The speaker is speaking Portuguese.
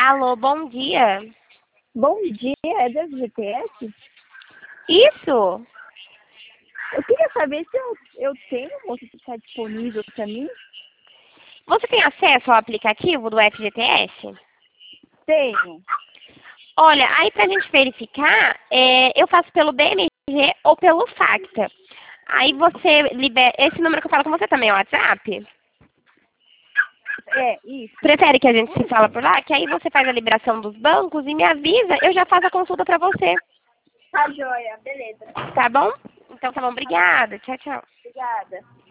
Alô, bom dia. Bom dia, é da FGTS? Isso? Eu queria saber se eu tenho ou se está disponível para mim. Você tem acesso ao aplicativo do FGTS? Tenho. Olha, aí pra gente verificar, eu faço pelo BMG ou pelo Facta. Aí você libera... Esse número que eu falo com você também é o WhatsApp? É, isso. Prefere que a gente se fala por lá? Que aí você faz a liberação dos bancos e me avisa, eu já faço a consulta pra você. Tá joia, beleza. Tá bom? Então tá bom, obrigada. Tchau, tchau. Obrigada.